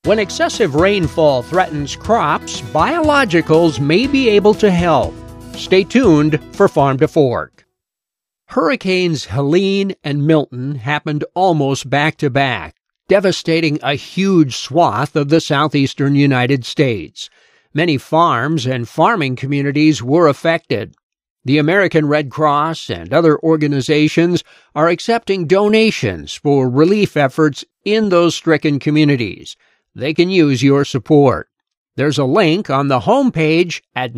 When excessive rainfall threatens crops, biologicals may be able to help. Stay tuned for Farm to Fork. Hurricanes Helene and Milton happened almost back-to-back, devastating a huge swath of the southeastern United States. Many farms and farming communities were affected. The American Red Cross and other organizations are accepting donations for relief efforts in those stricken communities. They can use your support. There's a link on the homepage at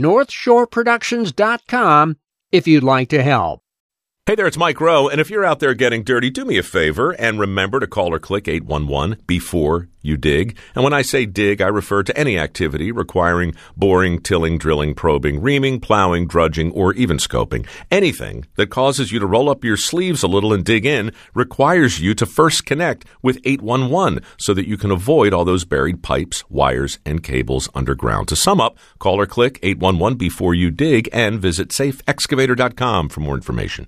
northshoreproductions.com if you'd like to help. Hey there, it's Mike Rowe, and if you're out there getting dirty, do me a favor and remember to call or click 811 before you dig. And when I say dig, I refer to any activity requiring boring, tilling, drilling, probing, reaming, plowing, drudging, or even scoping. Anything that causes you to roll up your sleeves a little and dig in requires you to first connect with 811 so that you can avoid all those buried pipes, wires, and cables underground. To sum up, call or click 811 before you dig and visit safeexcavator.com for more information.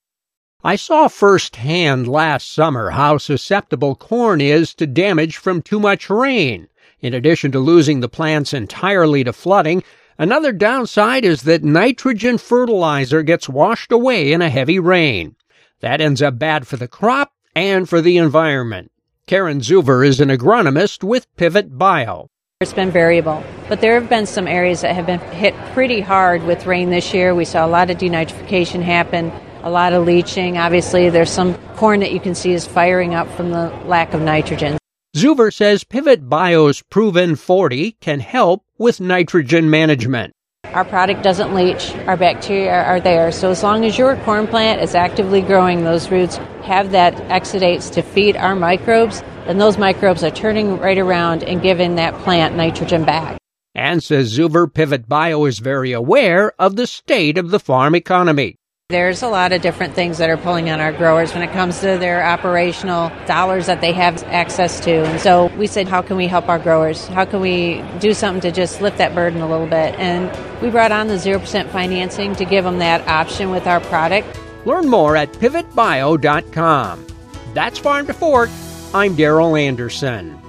I saw firsthand last summer how susceptible corn is to damage from too much rain. In addition to losing the plants entirely to flooding, another downside is that nitrogen fertilizer gets washed away in a heavy rain. That ends up bad for the crop and for the environment. Karen Zuver is an agronomist with Pivot Bio. It's been variable, but there have been some areas that have been hit pretty hard with rain this year. We saw a lot of denitrification happen. A lot of leaching. Obviously, there's some corn that you can see is firing up from the lack of nitrogen. Zuver says Pivot Bio's Proven 40 can help with nitrogen management. Our product doesn't leach. Our bacteria are there. So as long as your corn plant is actively growing, those roots have that exudates to feed our microbes, then those microbes are turning right around and giving that plant nitrogen back. And says Zuver, Pivot Bio is very aware of the state of the farm economy. There's a lot of different things that are pulling on our growers when it comes to their operational dollars that they have access to. And so we said, how can we help our growers? How can we do something to just lift that burden a little bit? And we brought on the 0% financing to give them that option with our product. Learn more at pivotbio.com. That's Farm to Fork. I'm Darrell Anderson.